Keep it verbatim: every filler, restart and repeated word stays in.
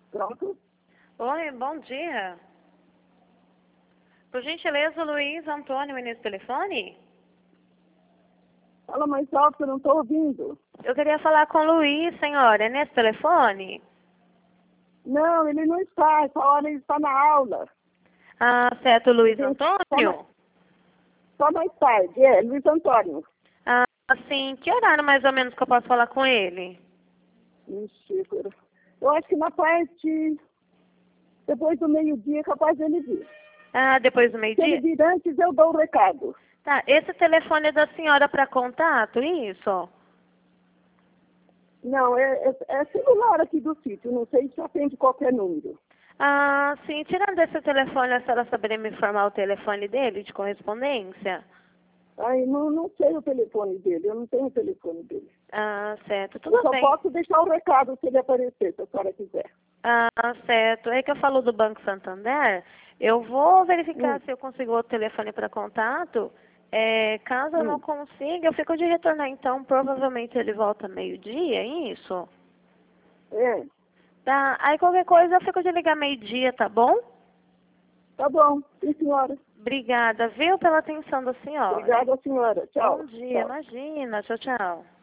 Pronto? Oi, bom dia. Por gentileza, Luiz Antônio aí nesse telefone? Fala mais alto que eu não estou ouvindo. Eu queria falar com o Luiz, senhora. É nesse telefone? Não, ele não está. Essa hora ele está na aula. Ah, certo, Luiz Gente, Só, Antônio? mais, só mais tarde. É, Luiz Antônio. Ah, sim. Que horário mais ou menos que eu posso falar com ele? Ixi, eu acho que na parte, depois do meio-dia, é capaz dele vir. Ah, depois do Se ele meio-dia? vir antes, eu dou o recado. Tá, esse telefone é da senhora para contato, isso? Não, é, é, é celular aqui do sítio. Não sei se atende qualquer número. Ah, sim. Tirando esse telefone, a senhora saberia me informar o telefone dele de correspondência? Ai, não, não sei o telefone dele. Eu não tenho o telefone dele. Ah, certo. Eu Tudo só bem. posso deixar o recado se ele aparecer, se a senhora quiser. Ah, certo. É que eu falo do Banco Santander. Eu vou verificar Hum, se eu consigo outro telefone para contato. É, caso eu não hum. consiga, eu fico de retornar então. Provavelmente ele volta meio-dia, é isso? É, Tá. Aí qualquer coisa eu fico de ligar meio-dia, tá bom? tá bom. Sim, senhora. Obrigada, viu, pela atenção da senhora. Obrigada, senhora. Tchau. Bom dia, Tchau. imagina. Tchau, tchau.